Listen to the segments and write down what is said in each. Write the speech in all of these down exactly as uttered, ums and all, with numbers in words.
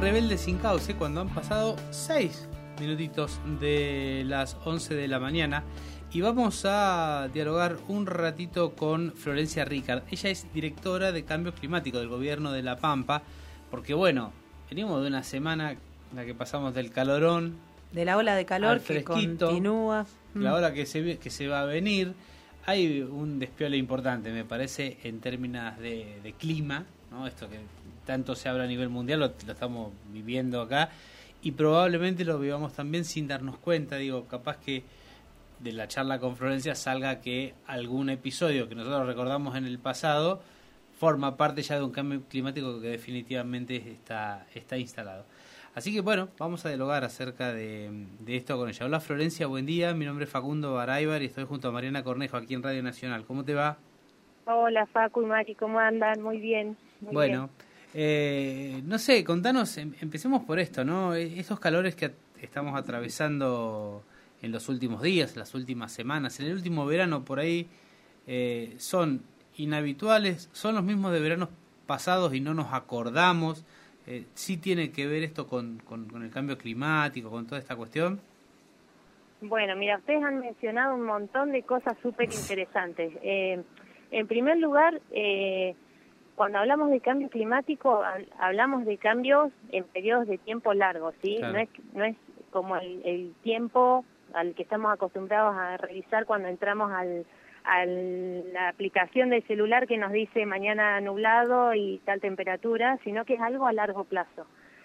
Rebelde Sin Cauce cuando han pasado seis minutitos de las once de la mañana y vamos a dialogar un ratito con Florencia Ricard. Ella es directora de Cambio Climático del Gobierno de La Pampa, porque bueno, venimos de una semana en la que pasamos del calorón, de la ola de calor que continúa, la ola que se, que se va a venir. Hay un despiole importante, me parece, en términos de, de clima, ¿no? Esto que tanto se habla a nivel mundial, lo, lo estamos viviendo acá y probablemente lo vivamos también sin darnos cuenta. Digo, capaz que de la charla con Florencia salga que algún episodio que nosotros recordamos en el pasado forma parte ya de un cambio climático que definitivamente está, está instalado. Así que bueno, vamos a dialogar acerca de, de esto con ella. Hola Florencia, buen día. Mi nombre es Facundo Baraybar y estoy junto a Mariana Cornejo aquí en Radio Nacional. ¿Cómo te va? Hola Facu y Mari, ¿cómo andan? Muy bien. Muy bueno, bien. Eh, no sé, contanos, em, empecemos por esto, ¿no? Estos calores que estamos atravesando en los últimos días, las últimas semanas, en el último verano por ahí, eh, son inhabituales, son los mismos de veranos pasados y no nos acordamos. Eh, ¿Sí tiene que ver esto con, con, con el cambio climático, con toda esta cuestión? Bueno, mira, ustedes han mencionado un montón de cosas súper interesantes. Eh, en primer lugar, eh, cuando hablamos de cambio climático, hablamos de cambios en periodos de tiempo largos, ¿sí? Claro. No es, no es como el, el tiempo al que estamos acostumbrados a revisar cuando entramos al a la aplicación del celular que nos dice mañana nublado y tal temperatura, sino que es algo a largo plazo.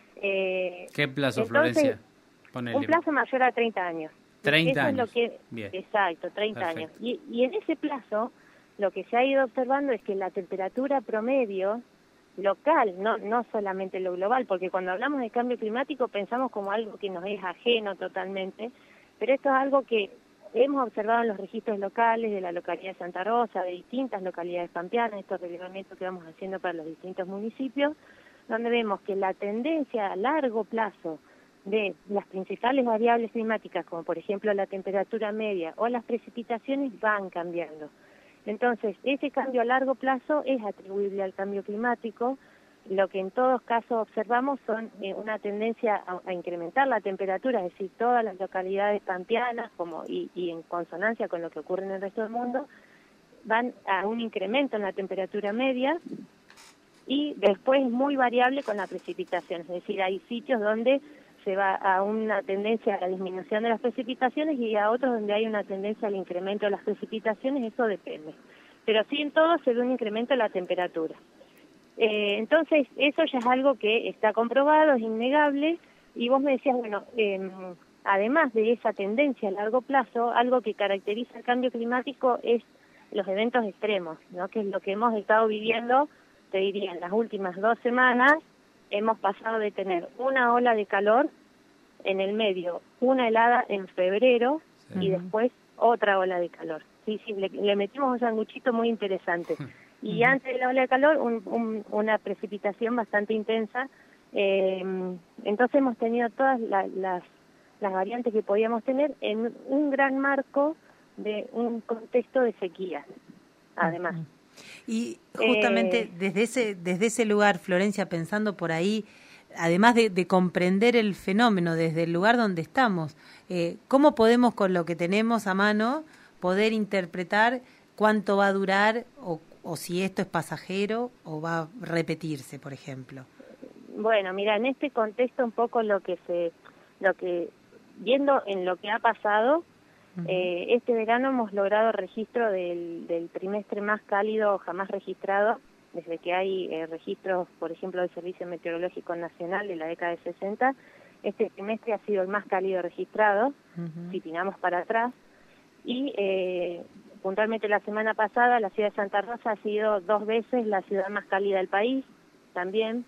Eh, ¿Qué plazo, entonces, Florencia? Ponele. Un plazo mayor a treinta años. treinta Eso años. Es lo que, Bien. Exacto, treinta Perfecto. años. Y, y en ese plazo, lo que se ha ido observando es que la temperatura promedio local, no, no solamente lo global, porque cuando hablamos de cambio climático pensamos como algo que nos es ajeno totalmente, pero esto es algo que hemos observado en los registros locales de la localidad de Santa Rosa, de distintas localidades pampeanas, estos relevamientos que vamos haciendo para los distintos municipios, donde vemos que la tendencia a largo plazo de las principales variables climáticas, como por ejemplo la temperatura media o las precipitaciones, van cambiando. Entonces, ese cambio a largo plazo es atribuible al cambio climático. Lo que en todos casos observamos son eh, una tendencia a, a incrementar la temperatura, es decir, todas las localidades pampeanas, como y, y en consonancia con lo que ocurre en el resto del mundo, van a un incremento en la temperatura media y después es muy variable con la precipitación, es decir, hay sitios donde se va a una tendencia a la disminución de las precipitaciones y a otros donde hay una tendencia al incremento de las precipitaciones, eso depende. Pero sí en todo se ve un incremento de la temperatura. Eh, entonces, eso ya es algo que está comprobado, es innegable, y vos me decías, bueno, eh, además de esa tendencia a largo plazo, algo que caracteriza el cambio climático es los eventos extremos, ¿no? Que es lo que hemos estado viviendo, te diría, en las últimas dos semanas, hemos pasado de tener una ola de calor en el medio, una helada en febrero, sí. Y después otra ola de calor. Sí, sí, le, le metimos un sanguchito muy interesante. Y uh-huh. Antes de la ola de calor, un, un, una precipitación bastante intensa. Eh, entonces hemos tenido todas la, las, las variantes que podíamos tener en un gran marco de un contexto de sequía, además. Uh-huh. Y justamente eh, desde ese desde ese lugar, Florencia, pensando por ahí, además de, de comprender el fenómeno desde el lugar donde estamos, eh, ¿cómo podemos con lo que tenemos a mano poder interpretar cuánto va a durar o, o si esto es pasajero o va a repetirse, por ejemplo? Bueno, mira, en este contexto un poco lo que se, lo que viendo en lo que ha pasado. Eh, este verano hemos logrado registro del, del trimestre más cálido jamás registrado, desde que hay eh, registros, por ejemplo, del Servicio Meteorológico Nacional de la década de sesenta. Este trimestre ha sido el más cálido registrado, uh-huh. Si tiramos para atrás. Y eh, puntualmente la semana pasada la ciudad de Santa Rosa ha sido dos veces la ciudad más cálida del país, también.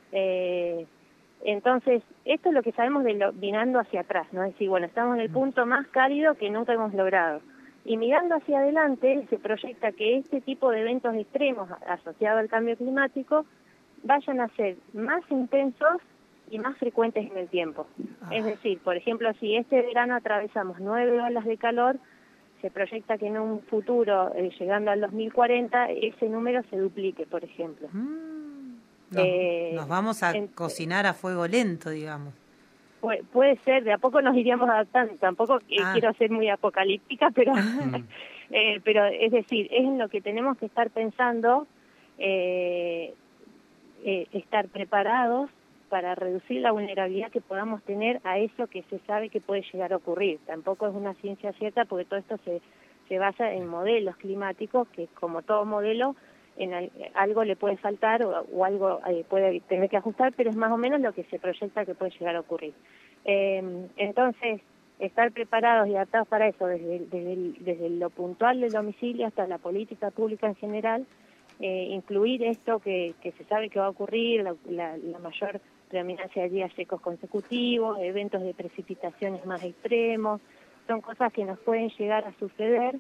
Eh, Entonces, esto es lo que sabemos de lo, mirando hacia atrás, ¿no? Es decir, bueno, estamos en el punto más cálido que nunca hemos logrado. Y mirando hacia adelante, se proyecta que este tipo de eventos extremos asociados al cambio climático vayan a ser más intensos y más frecuentes en el tiempo. Ah. Es decir, por ejemplo, si este verano atravesamos nueve olas de calor, se proyecta que en un futuro, eh, llegando al dos mil cuarenta, ese número se duplique, por ejemplo. Mm. Nos, Eh, nos vamos a en, cocinar a fuego lento, digamos. Puede, puede ser, de a poco nos iríamos adaptando. Tampoco eh, Ah. quiero ser muy apocalíptica, pero, eh, pero es decir, es en lo que tenemos que estar pensando, eh, eh, estar preparados para reducir la vulnerabilidad que podamos tener a eso que se sabe que puede llegar a ocurrir. Tampoco es una ciencia cierta porque todo esto se, se basa en modelos climáticos que, como todo modelo, en al, algo le puede faltar o, o algo eh, puede tener que ajustar, pero es más o menos lo que se proyecta que puede llegar a ocurrir. Eh, entonces, estar preparados y adaptados para eso, desde, desde, el, desde lo puntual del domicilio hasta la política pública en general, eh, incluir esto que, que se sabe que va a ocurrir, la, la, la mayor predominancia de días secos consecutivos, eventos de precipitaciones más extremos, son cosas que nos pueden llegar a suceder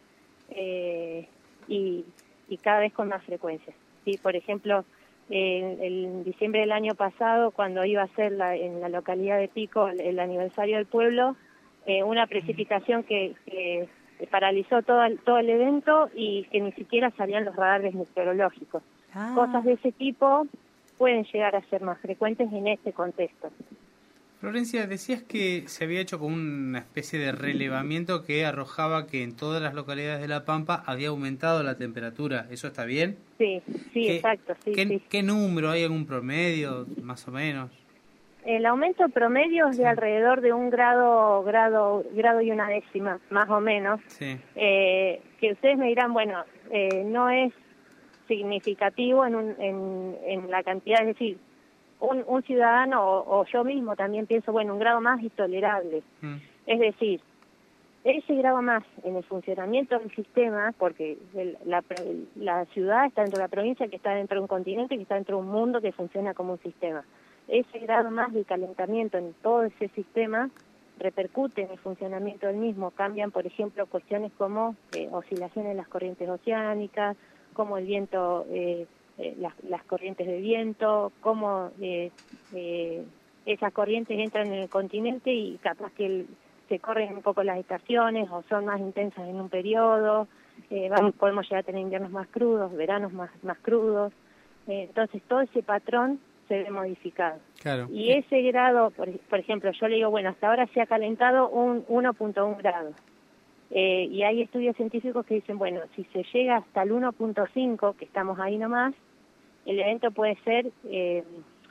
eh, y, y cada vez con más frecuencia. ¿Sí? Por ejemplo, en, en diciembre del año pasado, cuando iba a ser la, en la localidad de Pico el, el aniversario del pueblo, eh, una precipitación que, que paralizó todo el, todo el evento y que ni siquiera salían los radares meteorológicos. Ah. Cosas de ese tipo pueden llegar a ser más frecuentes en este contexto. Florencia, decías que se había hecho como una especie de relevamiento que arrojaba que en todas las localidades de La Pampa había aumentado la temperatura. ¿Eso está bien? Sí, sí, ¿Qué, exacto. Sí, ¿qué, sí. ¿Qué número? ¿Hay algún promedio, más o menos? El aumento promedio es de sí. alrededor de un grado, grado, grado y una décima, más o menos. Sí. Eh, que ustedes me dirán, bueno, eh, no es significativo en, un, en, en la cantidad, es decir, un, un ciudadano o, o yo mismo también pienso, bueno, un grado más es tolerable. Mm. Es decir, ese grado más en el funcionamiento del sistema, porque el, la, la ciudad está dentro de la provincia, que está dentro de un continente, que está dentro de un mundo que funciona como un sistema. Ese grado más de calentamiento en todo ese sistema repercute en el funcionamiento del mismo. Cambian, por ejemplo, cuestiones como eh, oscilaciones en las corrientes oceánicas, como el viento, eh, eh, las, las corrientes de viento, cómo eh, eh, esas corrientes entran en el continente y capaz que el, se corren un poco las estaciones o son más intensas en un periodo, eh, vamos, podemos llegar a tener inviernos más crudos, veranos más, más crudos, eh, entonces todo ese patrón se ve modificado. Claro. Y ese grado, por, por ejemplo, yo le digo, bueno, hasta ahora se ha calentado un uno punto uno grados. Eh, y hay estudios científicos que dicen, bueno, si se llega hasta el uno punto cinco, que estamos ahí nomás, el evento puede ser eh,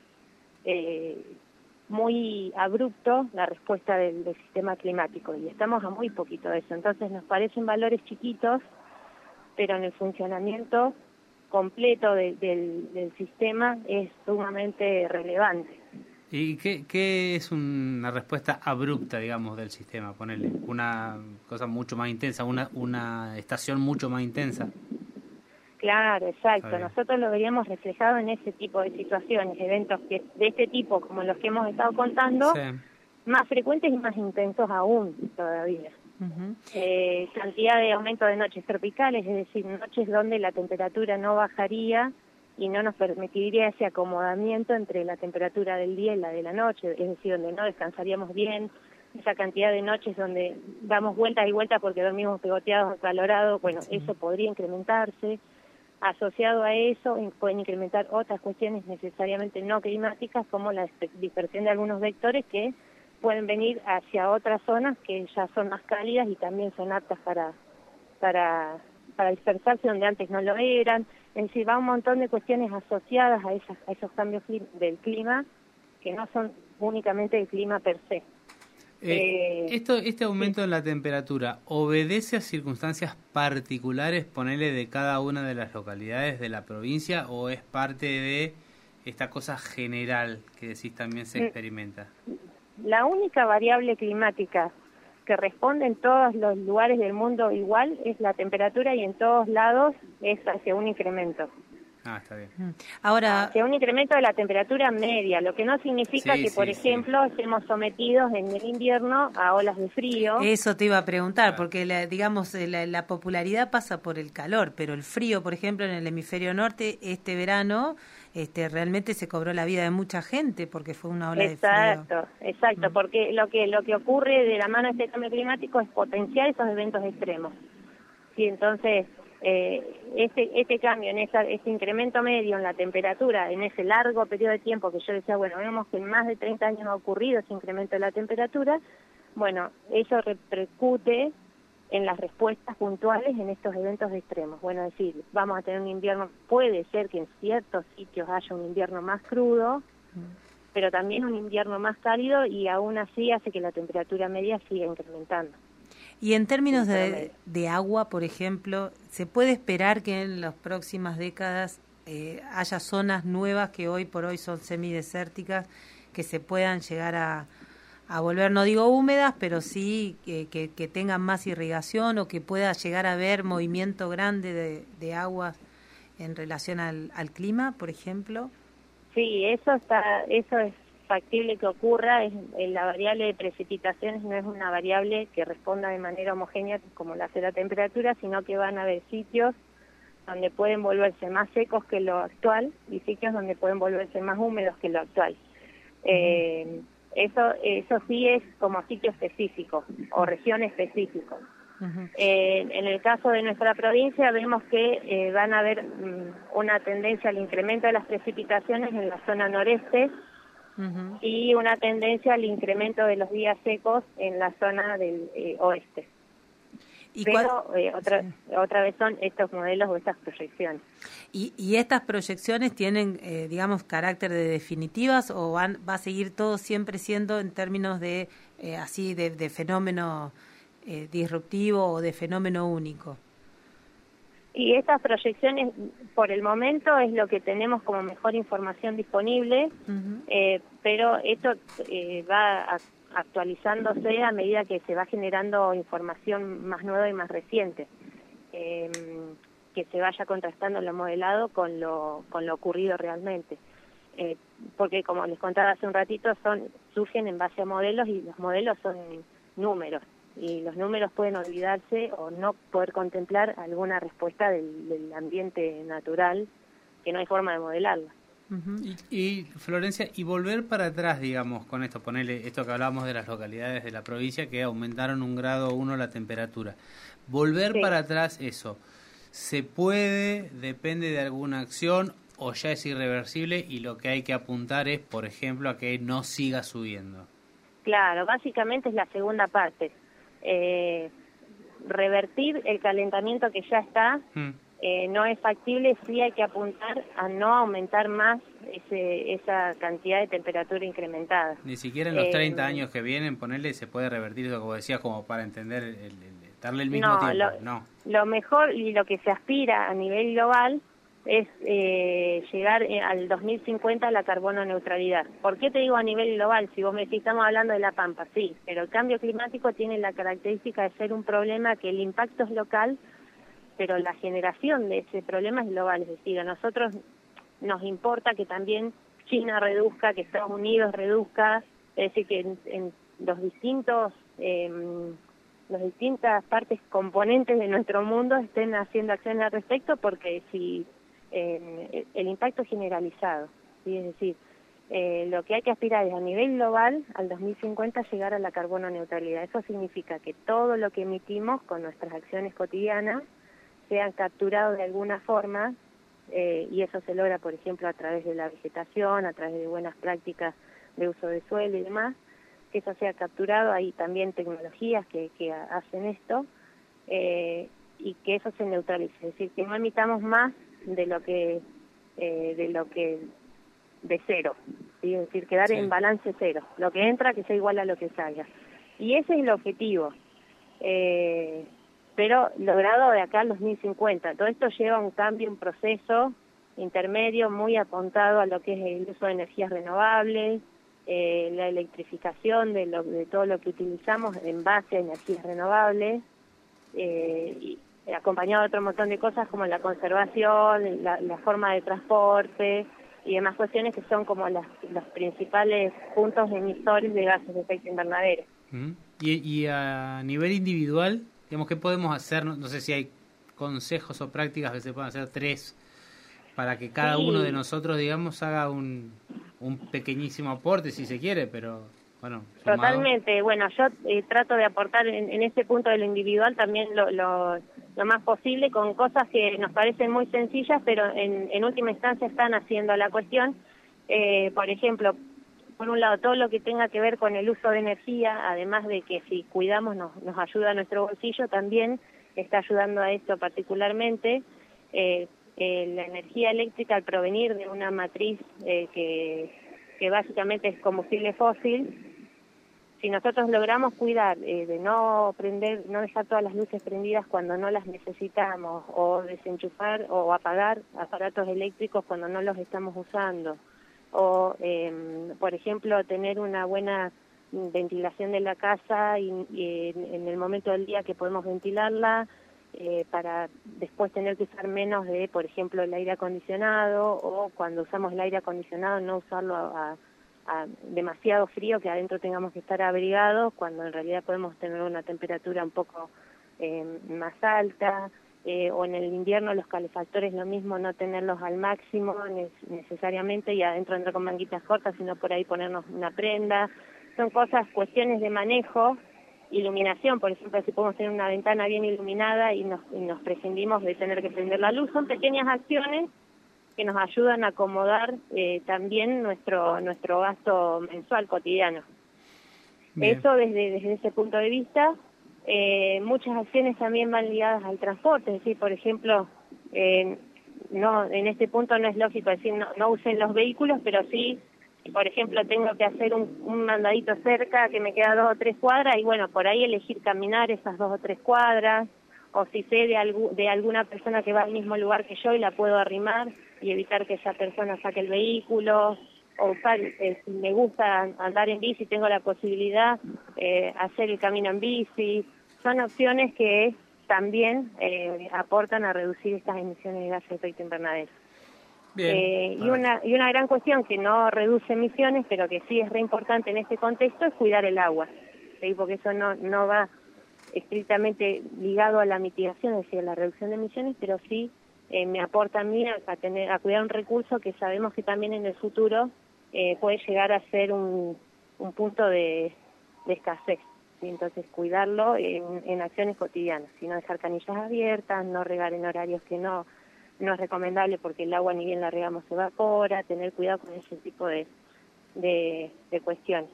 eh, muy abrupto, la respuesta del, del sistema climático, y estamos a muy poquito de eso. Entonces nos parecen valores chiquitos, pero en el funcionamiento completo de, del, del sistema es sumamente relevante. ¿Y qué, qué es una respuesta abrupta, digamos, del sistema? Ponerle una cosa mucho más intensa, una una estación mucho más intensa. Claro, exacto. Nosotros lo veríamos reflejado en ese tipo de situaciones, eventos que de este tipo, como los que hemos estado contando, sí. más frecuentes y más intensos aún todavía. Uh-huh. Eh, cantidad de aumento de noches tropicales, es decir, noches donde la temperatura no bajaría y no nos permitiría ese acomodamiento entre la temperatura del día y la de la noche, es decir, donde no descansaríamos bien, esa cantidad de noches donde damos vueltas y vueltas porque dormimos pegoteados, acalorados, bueno, sí. eso podría incrementarse. Asociado a eso pueden incrementar otras cuestiones necesariamente no climáticas, como la dispersión de algunos vectores que pueden venir hacia otras zonas que ya son más cálidas y también son aptas para para para dispersarse donde antes no lo eran. Es decir, va un montón de cuestiones asociadas a, esas, a esos cambios del clima que no son únicamente el clima per se. Eh, eh, esto, este aumento sí. en la temperatura, ¿obedece a circunstancias particulares, ponele, de cada una de las localidades de la provincia, o es parte de esta cosa general que decís también se experimenta? La única variable climática que responde en todos los lugares del mundo igual es la temperatura, y en todos lados es hacia un incremento. Ah, está bien. Ahora, hacia un incremento de la temperatura media, lo que no significa sí, que, por sí, ejemplo, sí. estemos sometidos en el invierno a olas de frío. Eso te iba a preguntar, claro. porque, la, digamos, la, la popularidad pasa por el calor, pero el frío, por ejemplo, en el hemisferio norte, este verano, este realmente se cobró la vida de mucha gente porque fue una ola exacto, de frío. Exacto, exacto, mm. porque lo que lo que ocurre de la mano de este cambio climático es potenciar esos eventos extremos. Sí, entonces eh, este, este cambio, en esa, este incremento medio en la temperatura, en ese largo periodo de tiempo que yo decía, bueno, vemos que en más de treinta años ha ocurrido ese incremento de la temperatura, bueno, eso repercute en las respuestas puntuales en estos eventos extremos. Bueno, es decir, vamos a tener un invierno, puede ser que en ciertos sitios haya un invierno más crudo, pero también un invierno más cálido y aún así hace que la temperatura media siga incrementando. Y en términos de, de agua, por ejemplo, ¿se puede esperar que en las próximas décadas eh, haya zonas nuevas que hoy por hoy son semidesérticas, que se puedan llegar a, a volver, no digo húmedas, pero sí que, que, que tengan más irrigación o que pueda llegar a haber movimiento grande de, de aguas en relación al, al clima, por ejemplo? Sí, eso está, eso es factible que ocurra. Es, la variable de precipitaciones no es una variable que responda de manera homogénea como la hace la temperatura, sino que van a haber sitios donde pueden volverse más secos que lo actual y sitios donde pueden volverse más húmedos que lo actual. Eh, eso, eso sí es como sitio específico o región específico. Uh-huh. Eh, en el caso de nuestra provincia vemos que eh, van a haber um, una tendencia al incremento de las precipitaciones en la zona noreste uh-huh. y una tendencia al incremento de los días secos en la zona del eh, oeste. ¿Y Pero eh, otra, sí. otra vez son estos modelos o estas proyecciones. ¿Y, y estas proyecciones tienen, eh, digamos, carácter de definitivas o van, va a seguir todo siempre siendo en términos de, eh, así, de, de fenómeno Eh, disruptivo o de fenómeno único? Y estas proyecciones, por el momento, es lo que tenemos como mejor información disponible, uh-huh. eh, pero esto eh, va a, actualizándose a medida que se va generando información más nueva y más reciente, eh, que se vaya contrastando lo modelado con lo, con lo ocurrido realmente. Eh, porque, como les contaba hace un ratito, son surgen en base a modelos y los modelos son números. Y los números pueden olvidarse o no poder contemplar alguna respuesta del, del ambiente natural que no hay forma de modelarla. Uh-huh. Y, y Florencia, y volver para atrás, digamos, con esto, ponerle esto que hablábamos de las localidades de la provincia que aumentaron un grado o uno la temperatura. Volver sí. para atrás eso, ¿se puede, depende de alguna acción o ya es irreversible y lo que hay que apuntar es, por ejemplo, a que no siga subiendo? Claro, básicamente es la segunda parte. Eh, revertir el calentamiento que ya está mm. eh, no es factible, sí hay que apuntar a no aumentar más ese, esa cantidad de temperatura incrementada. Ni siquiera en los eh, treinta años que vienen, ponerle se puede revertir eso, como decías, como para entender, el, el, darle el mismo no, tiempo. Lo, no, lo mejor y lo que se aspira a nivel global es eh, llegar al dos mil cincuenta a la carbono neutralidad. ¿Por qué te digo a nivel global? Si vos me decís, estamos hablando de la Pampa, sí, pero el cambio climático tiene la característica de ser un problema que el impacto es local, pero la generación de ese problema es global. Es decir, a nosotros nos importa que también China reduzca, que Estados Unidos reduzca, es decir, que en, en los distintos... Eh, las distintas partes componentes de nuestro mundo estén haciendo acciones al respecto, porque si eh, el impacto es generalizado, ¿sí? Es decir, eh, lo que hay que aspirar es a nivel global al dos mil cincuenta llegar a la carbono neutralidad. Eso significa que todo lo que emitimos con nuestras acciones cotidianas sean capturados de alguna forma, eh, y eso se logra, por ejemplo, a través de la vegetación, a través de buenas prácticas de uso de suelo y demás, que eso sea capturado. Hay también tecnologías que, que hacen esto, eh, y que eso se neutralice, es decir, que no emitamos más de lo que eh, de lo que de cero, ¿sí? Es decir, quedar sí. en balance cero, lo que entra que sea igual a lo que salga, y ese es el objetivo, eh, pero logrado de acá al dos mil cincuenta. Todo esto lleva un cambio, un proceso intermedio muy apuntado a lo que es el uso de energías renovables, Eh, la electrificación de, lo, de todo lo que utilizamos en base a energías renovables, eh, y acompañado de otro montón de cosas como la conservación, la, la forma de transporte y demás cuestiones que son como las, los principales puntos emisores de gases de efecto invernadero. Mm. Y, y a nivel individual, digamos, ¿qué podemos hacer? No, no sé si hay consejos o prácticas que se puedan hacer, tres, para que cada sí. uno de nosotros, digamos, haga un... un pequeñísimo aporte si se quiere, pero Bueno, sumado. Totalmente. Bueno, yo eh, trato de aportar en, en ese punto de lo individual también lo, lo, lo más posible con cosas que nos parecen muy sencillas, pero en, en última instancia están haciendo la cuestión. Eh, por ejemplo, por un lado, todo lo que tenga que ver con el uso de energía, además de que si cuidamos nos, nos ayuda a nuestro bolsillo, también está ayudando a esto particularmente. Eh, eh, la energía eléctrica, al provenir de una matriz eh, que, que básicamente es combustible fósil, si nosotros logramos cuidar eh, de no prender, no dejar todas las luces prendidas cuando no las necesitamos, o desenchufar o apagar aparatos eléctricos cuando no los estamos usando, o eh, por ejemplo tener una buena ventilación de la casa y, y en, en el momento del día que podemos ventilarla, eh, para después tener que usar menos de, por ejemplo, el aire acondicionado, o cuando usamos el aire acondicionado no usarlo a, a A demasiado frío, que adentro tengamos que estar abrigados, cuando en realidad podemos tener una temperatura un poco eh, más alta, eh, o en el invierno los calefactores lo mismo, no tenerlos al máximo ne necesariamente y adentro andar con manguitas cortas, sino por ahí ponernos una prenda. Son cosas, cuestiones de manejo, iluminación, por ejemplo, si podemos tener una ventana bien iluminada y nos, y nos prescindimos de tener que prender la luz, son pequeñas acciones que nos ayudan a acomodar eh, también nuestro nuestro gasto mensual cotidiano. Bien. Eso desde, desde ese punto de vista. Eh, muchas acciones también van ligadas al transporte, es decir, por ejemplo, eh, no en este punto no es lógico decir no, no usen los vehículos, pero sí, por ejemplo, tengo que hacer un, un mandadito cerca que me queda dos o tres cuadras y bueno, por ahí elegir caminar esas dos o tres cuadras, o si sé de, algu de alguna persona que va al mismo lugar que yo y la puedo arrimar y evitar que esa persona saque el vehículo, o eh, si me gusta andar en bici, tengo la posibilidad eh, hacer el camino en bici. Son opciones que también eh, aportan a reducir estas emisiones de gases de efecto invernadero. Bien, eh, y una y una gran cuestión que no reduce emisiones, pero que sí es re importante en este contexto, es cuidar el agua, ¿sí? Porque eso no no va estrictamente ligado a la mitigación, es decir, a la reducción de emisiones, pero sí eh, me aporta a mí a, a tener a cuidar un recurso que sabemos que también en el futuro eh, puede llegar a ser un, un punto de, de escasez, ¿sí? Entonces cuidarlo en, en acciones cotidianas, si no dejar canillas abiertas, no regar en horarios que no no es recomendable porque el agua ni bien la regamos se evapora, tener cuidado con ese tipo de, de, de cuestiones.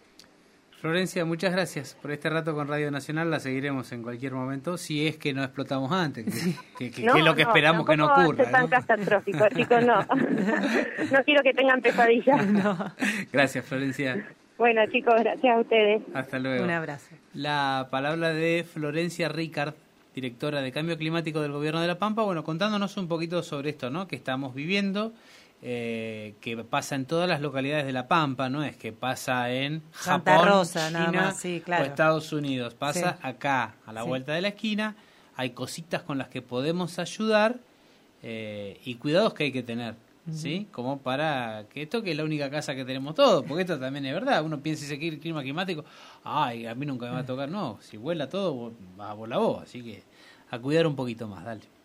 Florencia, muchas gracias por este rato con Radio Nacional. La seguiremos en cualquier momento, si es que no explotamos antes, que, que, que, no, que es lo que no, esperamos que no ocurra. No, tan catastrófico, chicos, no. No quiero que tengan pesadillas. No. Gracias, Florencia. Bueno, chicos, gracias a ustedes. Hasta luego. Un abrazo. La palabra de Florencia Ricard, directora de Cambio Climático del Gobierno de La Pampa, bueno, contándonos un poquito sobre esto, ¿no?, que estamos viviendo. Eh, que pasa en todas las localidades de La Pampa, no es que pasa en Santa Japón, Rosa, China nada más, sí, claro. o Estados Unidos, pasa sí. acá, a la sí. vuelta de la esquina. Hay cositas con las que podemos ayudar eh, y cuidados que hay que tener, uh-huh. ¿sí? Como para que esto que es la única casa que tenemos todos, porque esto también es verdad. Uno piensa si el clima climático, ay, a mí nunca me va a tocar. No, si vuela todo, va a volar vos, así que a cuidar un poquito más, dale.